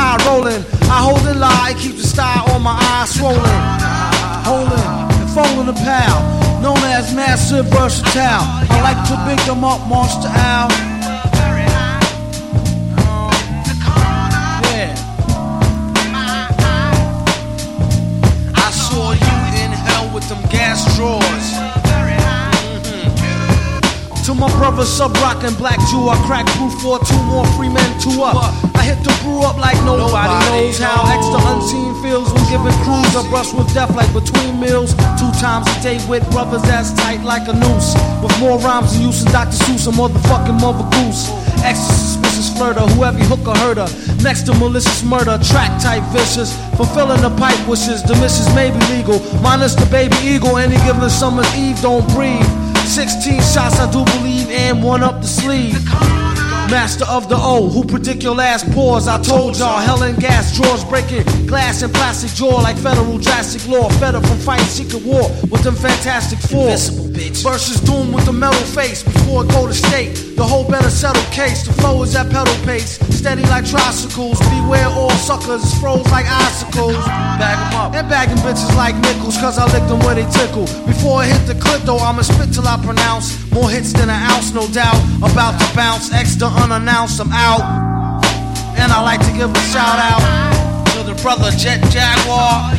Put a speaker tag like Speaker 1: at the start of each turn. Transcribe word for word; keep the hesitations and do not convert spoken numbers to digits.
Speaker 1: high rolling. I hold it lie, keep the style on my eyes swollen. Holding and folding the pal, known as massive versatile. I like to big them up, Monster Al. Yeah. I saw you in hell with them gas drawers. To my brother Sub Rock and Black Jew, I crack brew for two more free men, two up. I hit the brew up like nobody, nobody knows how. Extra unseen feels when giving crews a brush with death like between meals. Two times a day with brothers that's tight like a noose. With more rhymes than use than Doctor Seuss, a motherfucking mother goose. Extra suspicious flirter, whoever hook or herder. Next to malicious murder, track type vicious. Fulfilling the pipe wishes, the missus may be legal. Minus the baby eagle, any given summer's eve don't breathe. Sixteen shots I do believe and one up the sleeve. Master of the O, who predict your last pause. I told y'all, hell and gas drawers breaking glass and plastic jaw like federal drastic law. Feder from fighting secret war with them fantastic four. Versus doom with the metal face before it go to state. The whole better settle case. The flow is at pedal pace, steady like tricycles. Beware all suckers, froze like icicles. Bag them up and bagging bitches like nickels, cause I lick them where they tickle. Before I hit the clip though, I'ma spit till I pronounce more hits than an ounce, no doubt. About to bounce, extra unannounced, I'm out. And I like to give a shout out to the brother Jet Jaguar.